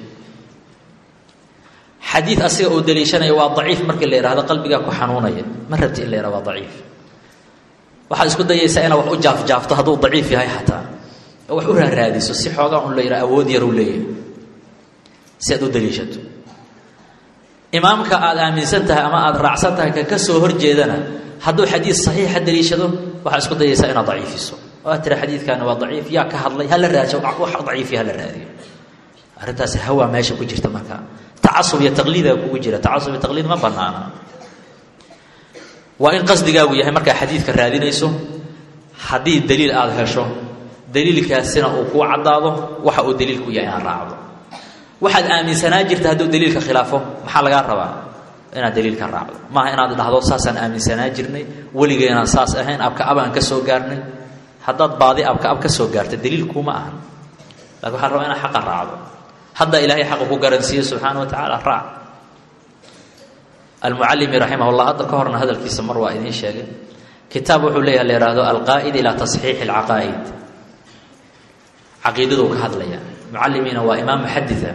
xadiid asiga uu daliishanaya waa daciif markii la yidhahdo qalbigaa ku xanuunaya, ma rabti in la yidhahdo waa daciif. waxaad isku dayaysaa inaad wax u jaafjaafto hadduu daciif yahay xataa, oo wax u raaraadiso si xoogaa un la yidhaha awood yar uu leeyahay si aad u daliishato. imaamka aad aaminsan tahay ama aad raacsan tahay ka ka soo horjeedana hadduu xadiid saxiixa daliishado waxaad isku dayaysaa inaad daciifiso oo aad tira xadiidkaani waa daciif, yaa ka hadlay, hala raajo wax daciifiya hala raadiyo. arrintaasi hawaa meesha ku jirta. markaa tacasub iyo taqliidaa kugu jira. tacasub iyo taqliid ma banaana. waa in qasdigaagu yahay markaa xadiidka raadinayso, haddii daliil aada hesho daliilkaasina uu kuu caddaado waxa uu daliilku yahay inaad raacdo. waxaad aaminsanaa jirta hadduu daliilka khilaafo maxaa lagaa rabaa? inaad daliilka raacdo. maaha inaad dhahdo saasaan aaminsanaa jirnay, weligeenaan saas ahayn, abka abaan ka soo gaarnay. haddaad baadi abka ab ka soo gaarta daliilkuuma ahan, laakin waxaa rabaa inaad xaqa raacdo. hadda ilaahay xaqa ku garansiiye subxaana wa tacaala raac. almucallimi raximah llah hadda ka horna hadalkiisa mar waa idiin sheegay. kitaab wuxuu leeyaha la yidhaahdo alqaa'id ilaa tasxiixi alcaqaa'id, caqiidaduu ka hadlaya. mucallimiina waa imaam muxaditha.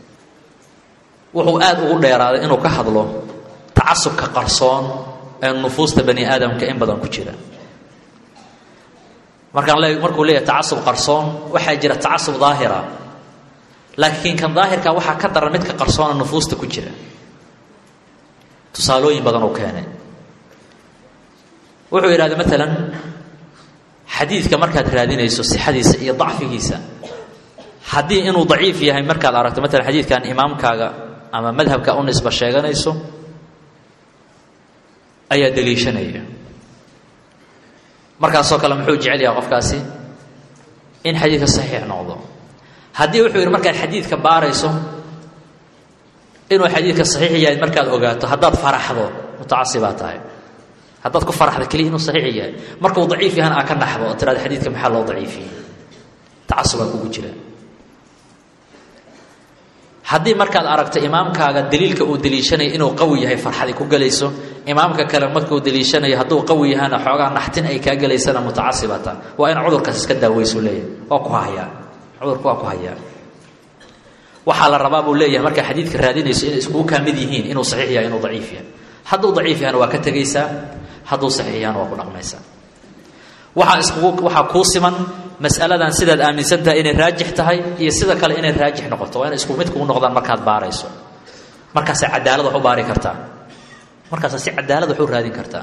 wuxuu aada ugu dheeraaday inuu ka hadlo tacasubka qarsoon ee nufuusta bani aadamka in badan ku jira. markuu leeyahay tacasub qarsoon, waxaa jira tacasub daahira, laakiin kan daahirka waxaa ka daran midka qarsoona nufuusta ku jira. tusaalooyin badan uu keenay. wuxuu yidhahda maalan xadiidka markaad raadinayso sixadiisa iyo dacfigiisa, haddii inuu daciif yahay markaad aragto maalan xadiidkan imaamkaaga ama madhabka u nisba sheeganayso ayaa daliishanaya, markaasoo kale muxuu jecel yahay qofkaasi in xadiidka saxiix noqdo. haddii wuxuu yidhi markaad xadiidka baarayso inuu xadiidka saxiix yahay markaad ogaato, haddaad faraxdo mutacasibaa tahay. haddaad ku faraxdo keliya inuu saxiix yahay, markuu daciif yahana aa ka dhaxdo oo tiraada xadiidka maxaa loo daciifiyey, tacasubaa kugu jira. haddii markaad aragto imaamkaaga daliilka uu daliishanaya inuu qawi yahay, farxadi ku gelayso, imaamka kale markuu daliishanayo hadduu qawi yahana xoogaa naxtin ay kaa gelaysana mutacasibata. waa in cudurkaas iska daaweysu leeyahay, waa ku hayaa cudurku, waa ku hayaa. waxaa la rabaa buu leeyahay markaa xadiidka raadinayso inay iskugu kaa mid yihiin, inuu saxiix yahay inuu daciif yahay. hadduu daciif yahana waa ka tegaysaa, hadduu saxiix yahana waa ku dhaqmaysaa. waxaa kuu siman mas'aladan sidaad aaminsan tahay inay raajix tahay iyo sida kale inay raajix noqoto. waa inay isku mid kugu noqdaan markaad baarayso. markaasaa cadaalad wax u baari kartaa, markaasaa si cadaalad wax u raadin kartaa.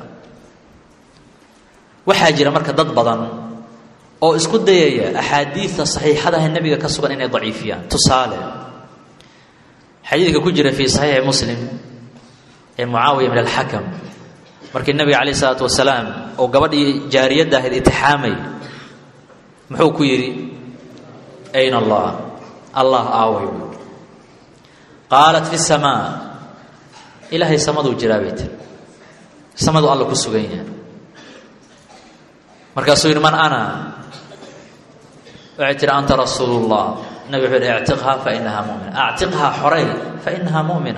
waxaa jira marka dad badan oo isku dayaya axaadiidta saxiixadaha nebiga ka sugan inay daciifiyaan. tusaale, xadiidka ku jira fii saxiixi muslim ee mucaawiya min alxakam, markii nabiga calayh isalaatu wasalaam oo gabadhii jaariyadda ahayd itixaamay, muxuu ku yidhi ayna allah, allah aaway buui. qaalat fi samaa, ilaahay samaduu jiraa bay tiri, samaduu alla ku sugan yahay. markaasuu yidhi man ana, waxay tihi anta rasuulu llah. nabig wuxuu yidhi ictiqhaa fa inahaa mumina, actiqhaa xorey fa inahaa mu'mina.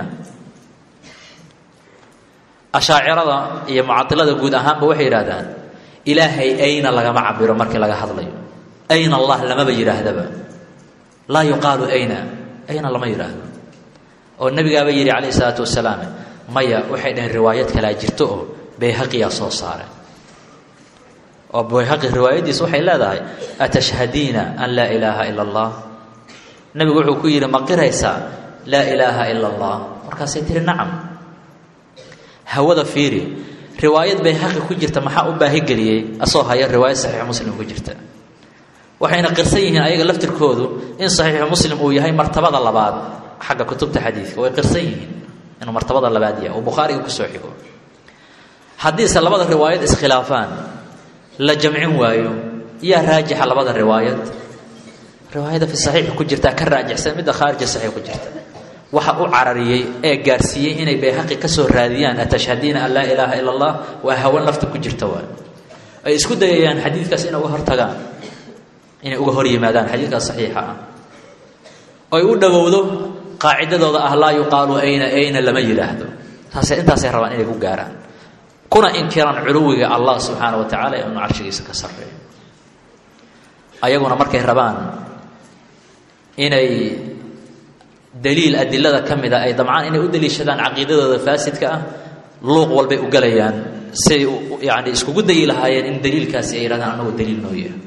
ashaacirada iyo mucadilada guud ahaanba waxay yidhahdaan ilaahay ayna lagama cabiro markii laga hadlayo. ayna allah lamaba yidhaahdaba, laa yuqaalu ayna lama yidhaahdo. oo nebigaaba yidhi calayh isalaatu wasalaam maya, waxay dhaheen riwaayad kalaa jirto oo bayhaqiyaa soo saare. oo bayhaqi riwaayaddiisa waxay leedahay atashhadiina an laa ilaaha ila allah. nebigu wuxuu ku yidhi ma qiraysaa laa ilaaha ila allah? markaasay tihi nacam. hawada fiiri, riwaayad bayhaqi ku jirta maxaa u baahigeliyey asoo haya riwaayad saxiixu muslim ku jirta. waxayna qirsan yihiin ayaga laftirkoodu in saxiixu muslim uu yahay martabada labaad xagga kutubta xadiidka, way qirsan yihiin. inuu martabada labaad yahay oo bukhaariga ku soo xigo. haddiise labada riwaayad iskhilaafaan la jamcin waayo yaa raajixa labada riwaayad. riwaayada fi saxiix ku jirta ka raajixsan midda khaarij saxiix ku jirta. waxa u carariyay ee gaarsiiyay inay bayhaqi ka soo raadiyaan atashhadiina an laa ilaaha illa allah waa hawan lafta ku jirta waa ay isku dayayaan xadiidkaas inay uga hortagaan, inay uga hor yimaadaan xadiidkaas saxiixa ah oo ay u dhawowdo qaacidadooda ah laa yuqaalu ayna lama yidhaahdo. intaasay rabaan inay ku gaaraan kuna inkiraan culuwiga allah subxaana wa tacaala inuu carshigiisa ka sarreeyo. ayaguna markay rabaan inay daliil adilada ka mida ay damcaan inay u daliishadaan caqiidadooda faasidka ah luuq walbay u galayaan siay yani iskugu dayi lahaayeen in daliilkaasi ay yidhahdaan anagoo daliil noo yahay.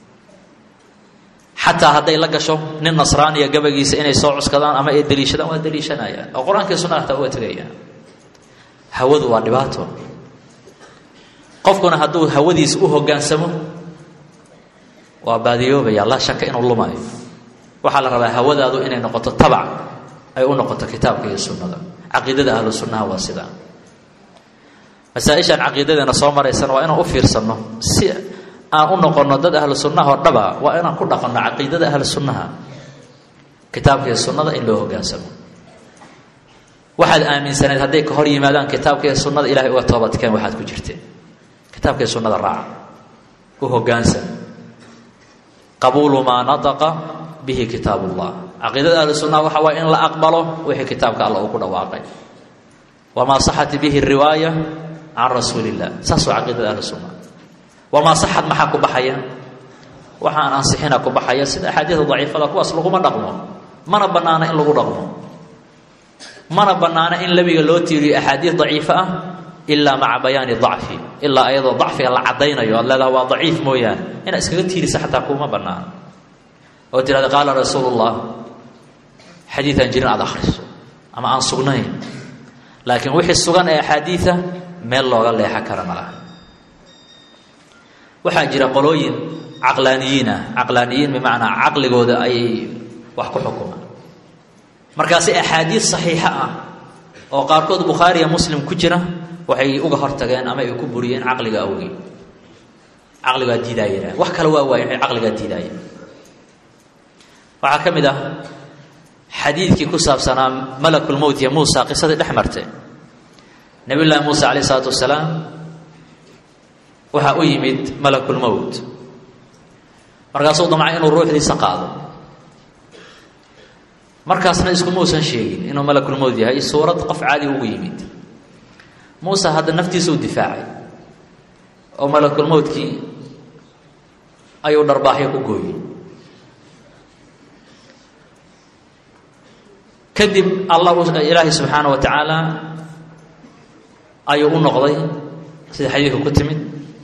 xataa hadday la gasho nin nasraaniya gabagiisa inay soo cuskadaan ama ay daliishadaan waa daliishanayaan oo qur-aankii sunnada hataa uga tegayaan. hawadu waa dhibaato. qofkuna hadduu hawadiisa u hoggaansamo waa baadiyoobaya laa shaka inuu lumayo. waxaa la rabaa hawadaadu inay noqoto tabac ay u noqoto kitaabka iyo sunnada. caqiidada ahlu sunnaha waa sidaa. masaa-ishaan caqiidadeena soo maraysana waa inaan u fiirsanno si aan u noqonno dad ahlu sunnaha oo dhaba. waa inaan ku dhaqanno caqiidada ahlu sunnaha, kitaabka iyo sunnada in loo hoggaansamo. waxaad aaminsaneed hadday ka hor yimaadaan kitaabka iyo sunnada ilahay uga toobadkeen waxaad ku jirteen. kitaabka iyo sunnada raaca, u hoggaansan. qabuulu maa nataqa bihi kitaab ullah. caqiidada ahlu sunnaha waxa waaya in la aqbalo wixii kitaabka alla uu ku dhawaaqay. wamaa saxat bihi riwaaya can rasuuli illah. saas waa caqiidada ahlu sunna. wamaa saxad maxaa ku baxaya? waxaan ansixina ku baxaya sida axaadiida daciifada kuwaas laguma dhaqmo. mana bannaana in lagu dhaqmo. mana bannaana in labiga loo tiiriyo axaadiid daciifo ah ilaa maca bayaani dacfi, ilaa ayadoo dacfiga la caddaynayo aad leedaha waa daciif mooyaane inaad iskaga tiirisa xataa kuma bannaana oo tirahda qaala rasuulullah xadiidan jirin aad akhriso ama aan sugnayn. laakiin wixii sugan ee axaadiida meel looga leexan kara ma laha. waxaa jira qolooyin caqlaaniyiin ah. caqlaaniyiin bimacnaa caqligooda ayay wax ku xukumaan. markaasi axaadiid saxiixa ah oo qaarkood bukhaariya muslim ku jira waxay uga hortageen ama ay ku buriyeen caqliga awgeed. caqligaa diidaayeen wax kale waa waayeen caqligaa diidaayeen. waxaa ka mid ah xadiidkii ku saabsanaa malakulmowt iyo muusa qisadii dhex martay. nabiy llaahi muusa calayh isalaatu wasalaam waxaa u yimid malakulmowt markaasuu damcay inuu ruuxdiisa qaado. markaasna iskumuusan sheegin inuu malakulmowt yahay, suurad qof caadi ugu yimid. muuse hadda naftiisa u difaacay oo malakulmowtkii ayuu dharbaaxyo ku gooyey. kadib ilaahay subxaana wa tacaala ayuu u noqday sida xadiidka ku timid.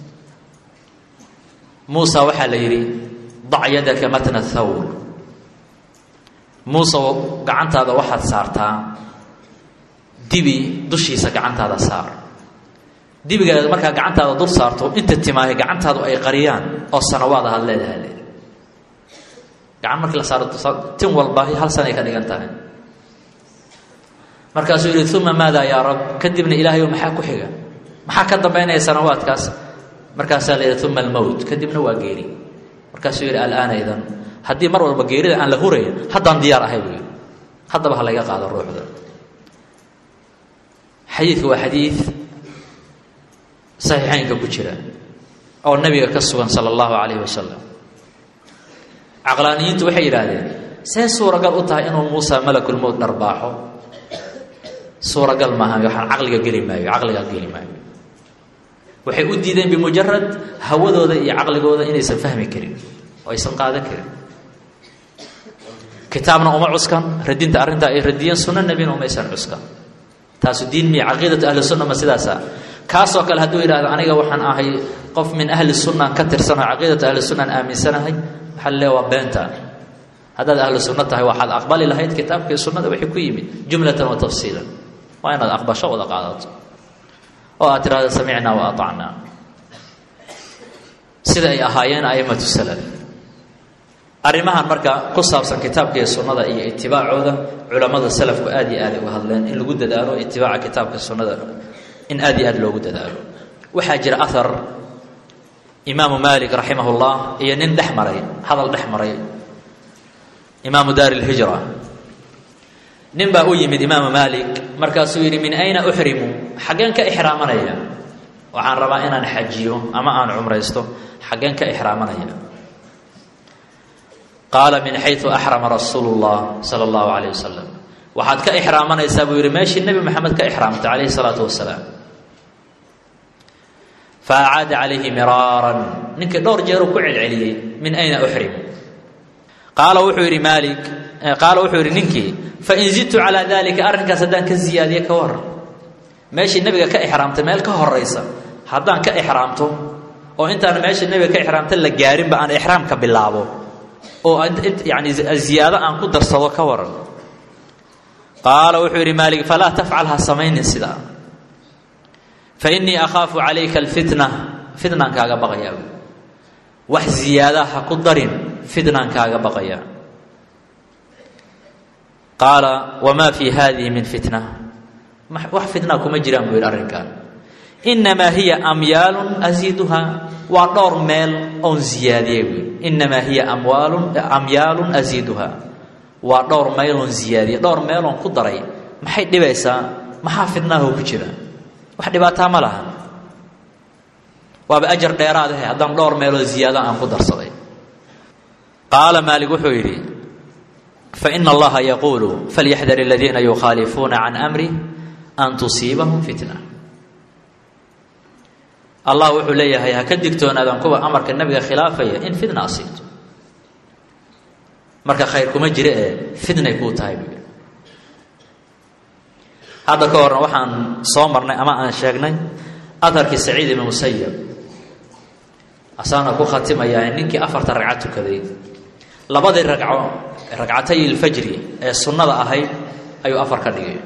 muusa waxaa la yidhi dac yadaka matna thawr. muuse gacantaada waxaad saartaa dibi dushiisa gacantaada saar. dibigaada markaa gacantaada dul saarto inta timaahe gacantaadu ay qariyaan oo sanawaad ahaad leedahay. gacan markii la saaro tin walba hal sanay ka dhigan tahay. markaasuu yidhi uma maada yaa rab. kadibna ilaahayow maxaa ku xiga? maxaa ka dambaynaya sanawaadkaas? markaasaa la yidhi uma almowt. kadibna waa geeri. markaasuu yidhi alaana idan haddii mar walba geerida aan la hurayn haddaan diyaar ahay buu yidhi. haddaba ha layga qaado ruuxda. xadiidku waa xadiid saxiixeynka ku jira oo nabiga ka sugan sala allahu calayhi wasalam. caqlaaniyiintu waxay yidhaahdeen see suuragal u tahay inuu muusa malakulmowt dharbaaxo? suuragal maaha. waxaan caqliga geli maayo. waxay u diideen bimujarad hawadooda iyo caqligooda inaysan fahmi karin oo aysan qaadan karin. kitaabna uma cuskan radinta arrintaa ay radiyeen, sunno nebina umaysan cuskan. taasu diin miya? caqiidatu ahli sunna ma sidaasa? kaasoo kale hadduu yidhahdo aniga waxaan ahay qof min ahli sunnaan ka tirsanoo caqiidatu ahli sunnaan aaminsanahay, waxaa la leeya waa beenta. haddaad ahlu sunno tahay waxaad aqbali lahayd kitaabka iyo sunnada wixii ku yimid jumlatan wa tafsiilan. waa inaad aqbasho wada qaadato oo aad tirahdo samicnaa wa aطacnaa sida ay ahaayeen a'immatu salaf. arrimahan marka ku saabsan kitaabka iyo sunnada iyo itibaacooda culamada salafku aad iyo aad uga hadleen in lagu dadaalo itibaaca kitaabka sunnada in aad iyo aad loogu dadaalo waxaa jira athar imaamu maalik raximahullah iyo nin dhex maray hadal dhex maray imaamu daari lhijra nin baa u yimid imaamu maalik markaasuu yidhi min ayna uxrimu xaggeen ka ixraamanaya waxaan rabaa inaan xajiyo ama aan cumraysto xaggeen ka ixraamanaya qaala min xayu axrama rasuulu llah sala allahu calayh wasalam waxaad ka ixraamanaysaa buu yidhi meeshii nebi maxamed ka ixraamtay calayhi salaatu wasalaam fa acaada calayhi miraaran ninkii dhowr jeeruu ku celceliyey min ayna uxrimu qaala wuxuu yidhi ninkii fain zidtu calaa dalika arrinkaas haddaan ka ziyaadiye ka waran meeshii nebiga ka ixraamtay meel ka horaysa haddaan ka ixraamto oo intaan meeshii nebiga ka ixraamtay la gaarinba aan ixraamka bilaabo oo yani ziyaado aan ku darsado ka waran qaala wuxuu yidhi maalik falaa tafcal ha samaynin sidaa fa innii akhaafu calayka alfitna fitnaan kaaga baqayaa wax ziyaada ha ku darin fitnaan kaaga baqayaa qaala wamaa fii haadihi min fitna wax fitnaa kuma jiraan buu yidhi arrinkan innamaa hiya amyaalun asiiduhaa waa dhowr meel oon ziyaadiyey buu yidhi innamaa hiya amyaalun asiiduhaa waa dhowr meeloon ziyaadiyey dhowr meeloon ku daray maxay dhibaysaa maxaa fitnaaho ku jira wax dhibaataa ma laha waaba ajar dheeraadahe haddaan dhowr meeloo ziyaada aan ku darsaday qaala maalik wuxuu yidhi faina allaha yaquulu falyaxdar aladiina yukhaalifuuna can amrih an tusiibahum fitna allah wuxuu leeyahay ha ka digtoonaadaan kuwa amarka nabiga khilaafaya in fitna asiibto marka khayr kuma jire ee fitnay kuu tahay buu yidhi hadda ka horna waxaan soo marnay ama aan sheegnay aharkii saciid ibni musayab asaana ku khatimayaa ninkii 4 ragcad tukaday labadii ragcatay ilfajri ee sunnada ahayd ayuu 4 ka dhigay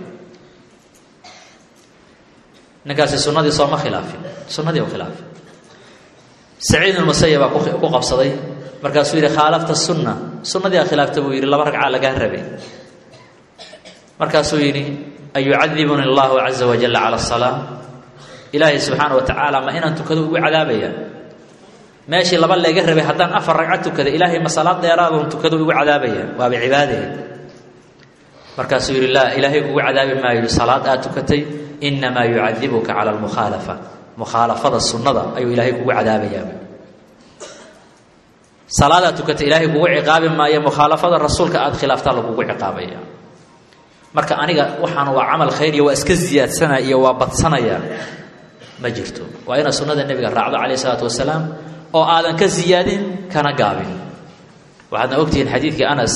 ninkaasi sunnadii sooma khilaafin sunnadii u khilaafin saciid ibn musayyab ku qabsaday markaasuu yidhi khaalafta sunna sunnadii khilaafta buu yidhi 2 ragca lagaa rabay markaasuu yidhi ayucadibuni allahu caza wajalla cala asalaa ilaahay subxaana wa tacaala ma inaan tukado ugu cadaabaya meeshii 2 laga rabay haddaan 4 ragca tukada ilaahay ma salaad dheeraadoon tukado ugu cadaabaya waaba cibaadadeed markaasuu yidhi laa ilaahay kugu cadaabi maayo salaad aad tukatay inamaa yucadibuka cala almukhaalafa mukhaalafada sunnada ayuu ilaahay kugu cadaabayaa salaadaad tukatay ilaahay kugu ciqaabi maayo mukhaalafada rasuulka aad khilaaftaa lagugu ciqaabaya marka aniga waxaan waa camal khayr iyo waa iska ziyaadsanaya iyo waa badsanaya ma jirto waa inaad sunnada nebiga raacdo calayhi salaatu wasalaam oo aadan ka ziyaadin kana gaabin waxaadna ogtihiin xadiidkii anas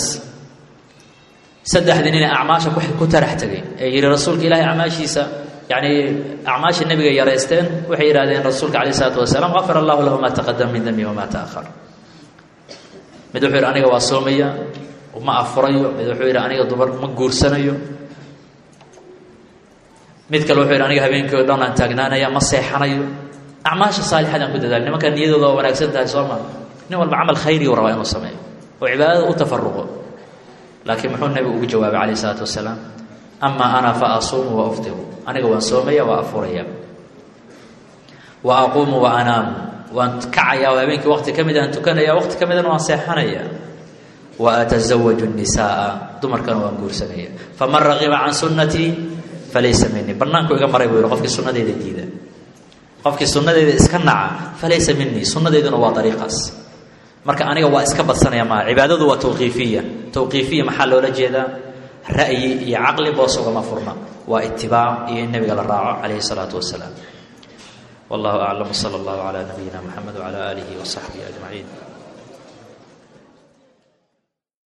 3 nin inay acmaasha ku tarax tegay ee yidhi rasuulka ilaahay acmaashiisa yani acmaasha nebiga yaraysteen waxay yidhahdeen rasuulka calayhi salaatu wasalaam gafara allahu lahu maa taqadama min dambi wamaa ta'akhar mid wuxuu yidhi aniga waa soomaya ma afurayo mid wuxuu yidhi aniga dumar ma guursanayo mid kale wuxuu yidhi aniga habeenkii oo dhan aan taagnaanaya ma seexanayo acmaasha saalixadaan ku dadaal nimanka niyadooda waa wanaagsan tahay soo ma nin walba camal khayri uu rabaa inuu sameeyo oo cibaadada u tafaruqo laakiin muxuu nebigu ugu jawaabay calayhi salaatu wasalaam amaa ana fa asuumu wa uftiru aniga waan soomaya waa afuraya wa aquumu wa anaamu waan kacayaa oo habeenkii waqti ka mid aan tukanaya waqti ka midana waan seexanaya wa atasawaju nisaaa dumarkana waan guursanaya faman ragiba can sunnatii falaysa minii bannaanku iga maray buu yidhi qofkii sunnadeyda diida qofkii sunnadeyda iska naca falaysa minii sunnadeyduna waa dariiqaas marka aniga waa iska badsanaya maaha cibaadadu waa tawqiifiya maxaa loola jeedaa ra'yi iyo caqli boos ugama furna waa itibaac iyo in nebiga la raaco calayhi salaatu wasalaam wallahu aclam sala allahu calaa nabiyina moxamed wacala aalihi wasaxbihi ajmaciin